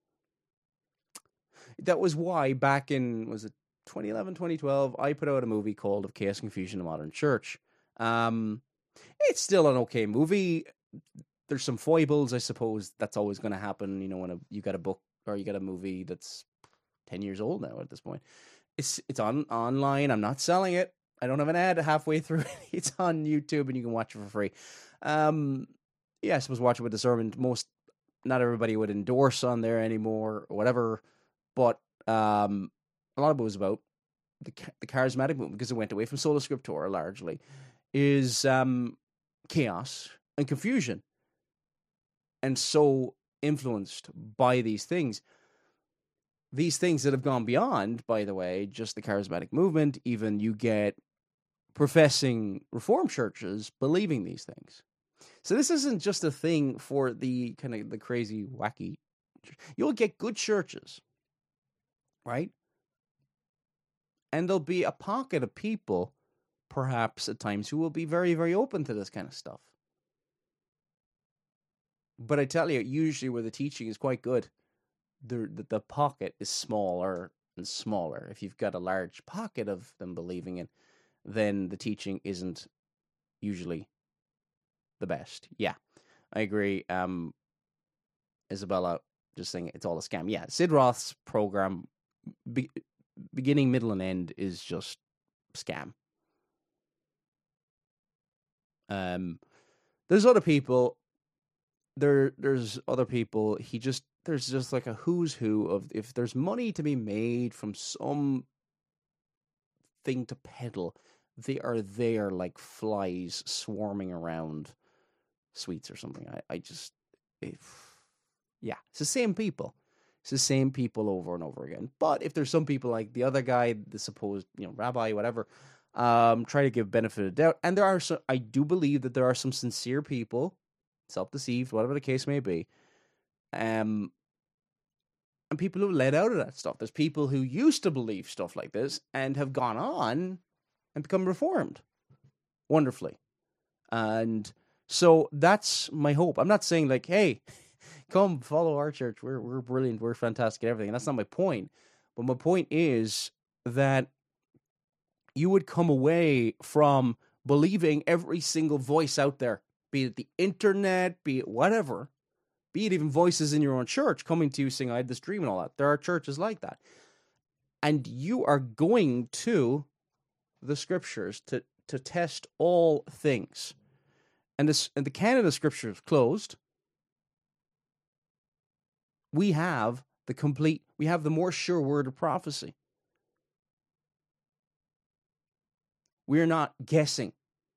That was why back in, was it 2011, 2012, I put out a movie called Of Chaos, Confusion, and Modern Church. It's still an okay movie. there's some foibles, I suppose. That's always going to happen. You know, when you got a book or you got a movie that's 10 years old now at this point. It's online. I'm not selling it. I don't have an ad halfway through. It's on YouTube and you can watch it for free. I suppose watch it with discernment. Not everybody would endorse on there anymore or whatever. But a lot of it was about the charismatic movement, because it went away from sola scriptura largely, is chaos and confusion. And so influenced by these things that have gone beyond, by the way, just the charismatic movement. Even you get professing Reformed churches believing these things. So this isn't just a thing for the kind of the crazy, wacky. You'll get good churches, right? And there'll be a pocket of people, perhaps at times, who will be very, very open to this kind of stuff. But I tell you, usually where the teaching is quite good, the pocket is smaller and smaller. If you've got a large pocket of them believing it, then the teaching isn't usually the best. Yeah, I agree. Isabella just saying it's all a scam. Yeah, Sid Roth's program, beginning, middle, and end is just scam. There's other people. There's other people. There's just like a who's who of, if there's money to be made from some thing to peddle, they are there like flies swarming around sweets or something. It's the same people. It's the same people over and over again. But if there's some people like the other guy, the supposed, rabbi, whatever, try to give benefit of doubt. And I do believe that there are some sincere people, self-deceived, whatever the case may be, and people who let out of that stuff. There's people who used to believe stuff like this and have gone on and become reformed wonderfully. And so that's my hope. I'm not saying like, hey, come follow our church. We're brilliant. We're fantastic at everything. And that's not my point. But my point is that you would come away from believing every single voice out there, be it the internet, be it whatever, be it even voices in your own church coming to you saying, I had this dream and all that. There are churches like that. And you are going to the scriptures to test all things. And the canon of scripture is closed. We have the more sure word of prophecy. We're not guessing.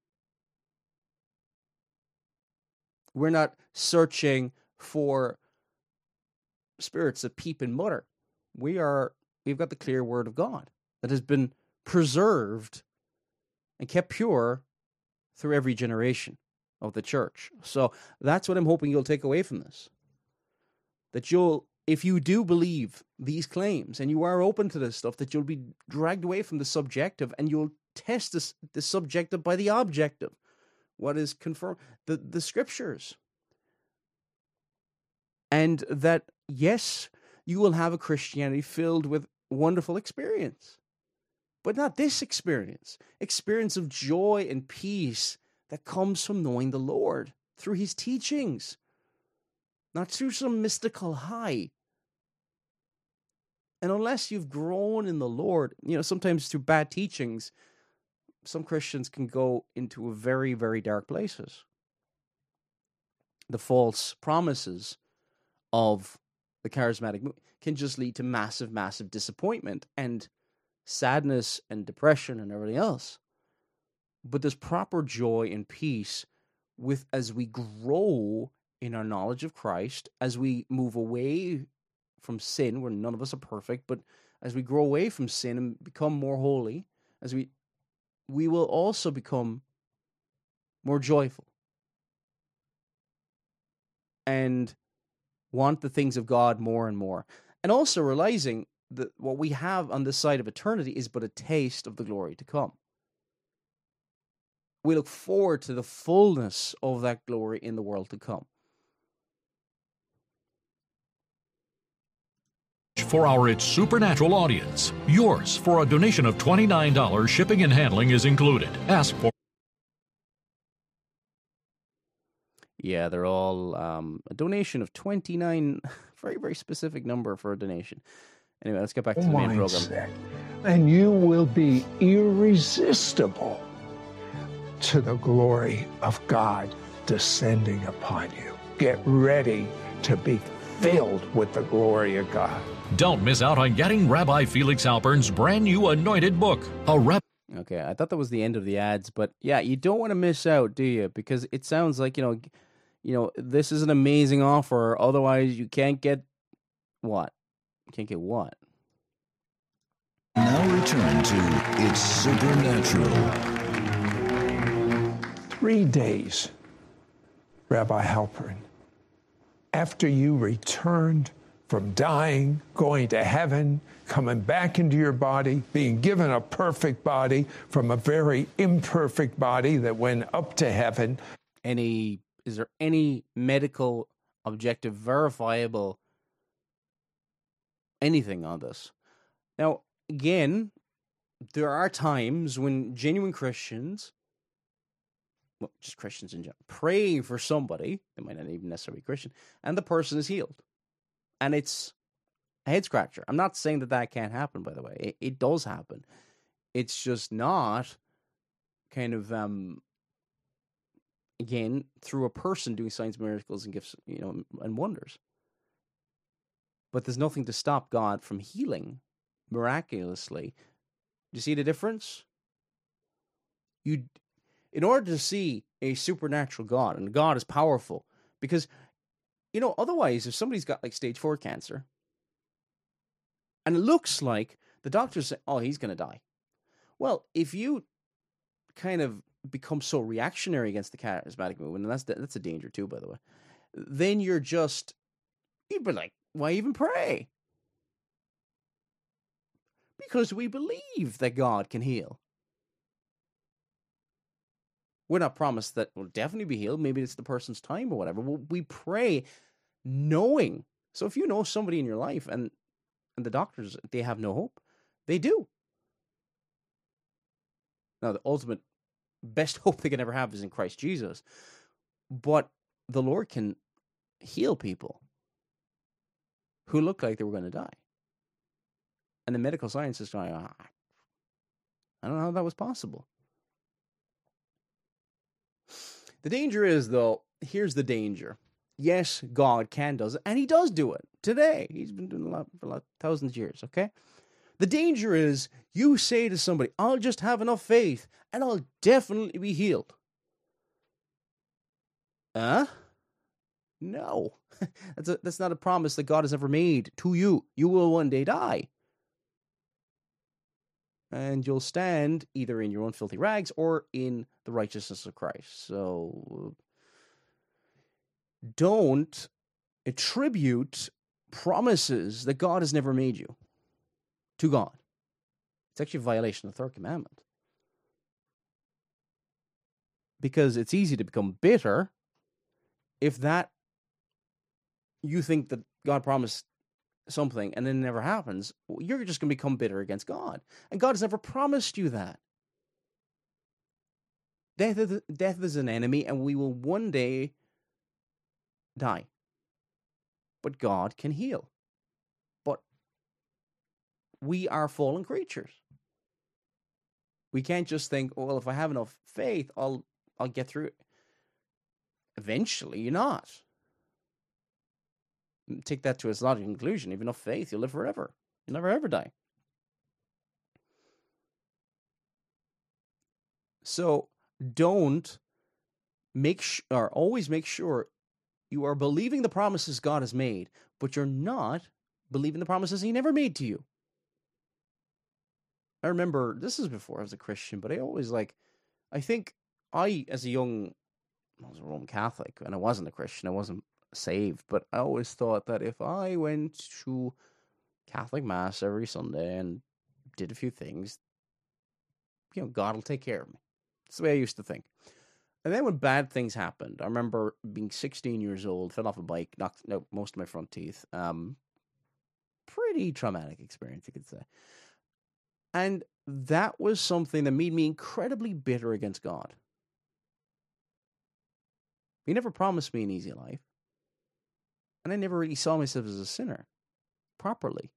We're not searching for spirits that peep and mutter. We've got the clear word of God that has been preserved and kept pure through every generation of the church. So that's what I'm hoping you'll take away from this. That if you do believe these claims and you are open to this stuff, that you'll be dragged away from the subjective and you'll test the subjective by the objective. What is confirmed? The scriptures. And that, yes, you will have a Christianity filled with wonderful experience. But not this experience of joy and peace that comes from knowing the Lord through his teachings, not through some mystical high. And unless you've grown in the Lord, sometimes through bad teachings, some Christians can go into very, very dark places. The false promises of the charismatic movement can just lead to massive, massive disappointment and sadness and depression and everything else. But there's proper joy and peace as we grow in our knowledge of Christ, as we move away from sin, where none of us are perfect, but as we grow away from sin and become more holy, as we will also become more joyful and want the things of God more and more. And also realizing that what we have on this side of eternity is but a taste of the glory to come. We look forward to the fullness of that glory in the world to come. For our It's Supernatural audience, yours for a donation of $29, shipping and handling is included. Ask for. Yeah, they're all a donation of 29, very, very specific number for a donation. Anyway, let's get back to the main program. Mindset, and you will be irresistible to the glory of God descending upon you. Get ready to be filled with the glory of God. Don't miss out on getting Rabbi Felix Halpern's brand new anointed book, Okay, I thought that was the end of the ads, but yeah, you don't want to miss out, do you? Because it sounds like, this is an amazing offer. Otherwise, you can't get what? You can't get what? Now return to It's Supernatural. 3 days, Rabbi Halpern, after you returned from dying, going to heaven, coming back into your body, being given a perfect body from a very imperfect body that went up to heaven. Is there any medical, objective, verifiable anything on this? Now, again, there are times when genuine Christians, well, just Christians in general, pray for somebody, they might not even necessarily be Christian, and the person is healed. And it's a head scratcher. I'm not saying that can't happen, by the way. It does happen. It's just not kind of, again, through a person doing signs, miracles, and gifts, and wonders. But there's nothing to stop God from healing miraculously. Do you see the difference? In order to see a supernatural God, and God is powerful, because otherwise, if somebody's got like stage 4 cancer, and it looks like the doctors say, oh, he's going to die. Well, if you kind of become so reactionary against the charismatic movement, and that's a danger too, by the way, then you'd be like, why even pray? Because we believe that God can heal. We're not promised that we'll definitely be healed. Maybe it's the person's time or whatever. We pray knowing. So if you know somebody in your life and the doctors, they have no hope, they do. Now, the ultimate best hope they can ever have is in Christ Jesus. But the Lord can heal people who look like they were going to die. And the medical science is going, I don't know how that was possible. The danger is, though, here's the danger. Yes, God does it, and he does do it today. He's been doing a lot for thousands of years, okay? The danger is you say to somebody, I'll just have enough faith, and I'll definitely be healed. No. That's not a promise that God has ever made to you. You will one day die. And you'll stand either in your own filthy rags or in the righteousness of Christ. So don't attribute promises that God has never made you to God. It's actually a violation of the third commandment. Because it's easy to become bitter if you think that God promised something and then it never happens. You're just going to become bitter against God. And God has never promised you that. Death is an enemy, and we will one day die. But God can heal. But we are fallen creatures. We can't just think, oh, well, if I have enough faith, I'll get through it. Eventually, you're not. Take that to its logical conclusion. If enough faith, you'll live forever. You'll never ever die. So don't always make sure you are believing the promises God has made, but you're not believing the promises he never made to you. I remember, this is before I was a Christian, but I always as a Roman Catholic, and I wasn't a Christian, I wasn't saved, but I always thought that if I went to Catholic Mass every Sunday and did a few things, God will take care of me. That's the way I used to think. And then when bad things happened, I remember being 16 years old, fell off a bike, knocked out most of my front teeth. Pretty traumatic experience, you could say. And that was something that made me incredibly bitter against God. He never promised me an easy life. And I never really saw myself as a sinner properly.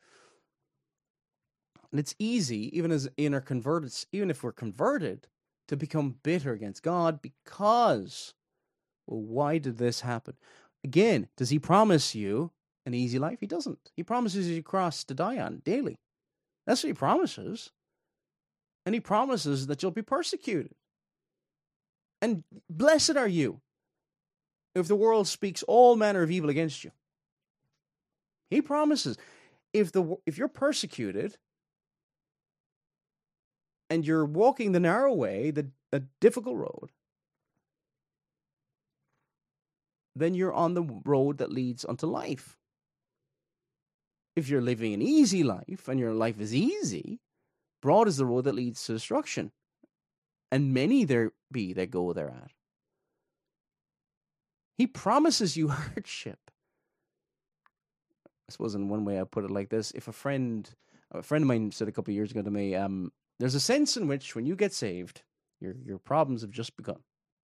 And it's easy, even if we're converted, to become bitter against God because, well, why did this happen? Again, does he promise you an easy life? He doesn't. He promises you a cross to die on daily. That's what he promises. And he promises that you'll be persecuted. And blessed are you if the world speaks all manner of evil against you. He promises, if you're persecuted and you're walking the narrow way, the difficult road, then you're on the road that leads unto life. If you're living an easy life and your life is easy, broad is the road that leads to destruction, and many there be that go thereat. He promises you hardship. I suppose in one way I put it like this: if a friend of mine said a couple of years ago to me, there's a sense in which when you get saved, your problems have just begun.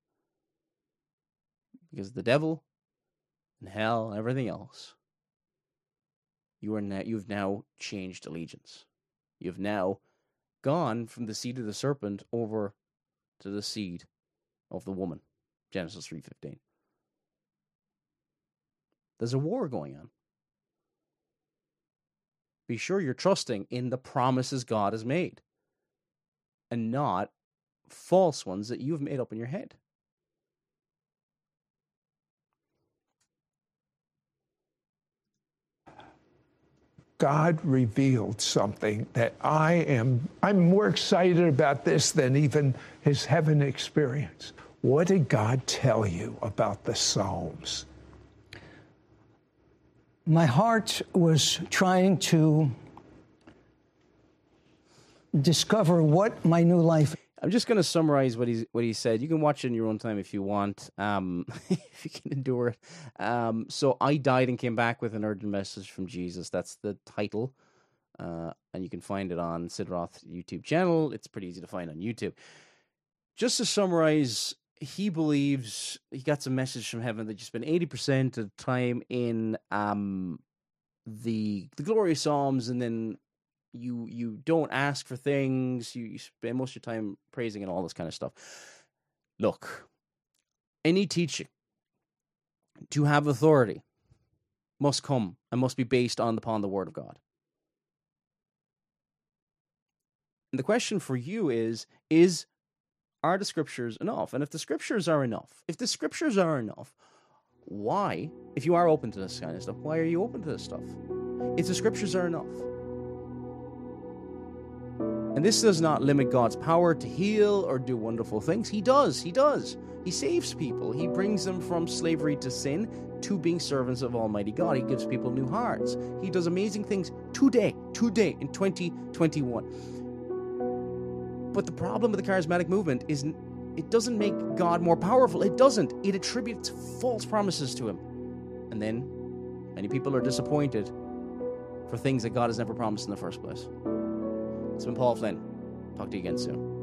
Because the devil and hell and everything else, you've now changed allegiance. You've now gone from the seed of the serpent over to the seed of the woman. Genesis 3:15. There's a war going on. Be sure you're trusting in the promises God has made and not false ones that you've made up in your head. God revealed something that I'm more excited about this than even his heaven experience. What did God tell you about the Psalms? My heart was trying to discover what my new life. I'm just going to summarize what he said. You can watch it in your own time if you want, if you can endure it. So I died and came back with an urgent message from Jesus. That's the title, and you can find it on Sid Roth's YouTube channel. It's pretty easy to find on YouTube. Just to summarize, he believes he got some message from heaven that you spend 80% of the time in the glorious Psalms, and then you don't ask for things. You spend most of your time praising and all this kind of stuff. Look, any teaching to have authority must come and must be based upon the Word of God. And the question for you is are the Scriptures enough? And if the Scriptures are enough, why, if you are open to this kind of stuff, why are you open to this stuff? If the Scriptures are enough. And this does not limit God's power to heal or do wonderful things. He does. He saves people. He brings them from slavery to sin to being servants of Almighty God. He gives people new hearts. He does amazing things today in 2021. But the problem with the charismatic movement is it doesn't make God more powerful. It doesn't. It attributes false promises to him. And then many people are disappointed for things that God has never promised in the first place. It's been Paul Flynn. Talk to you again soon.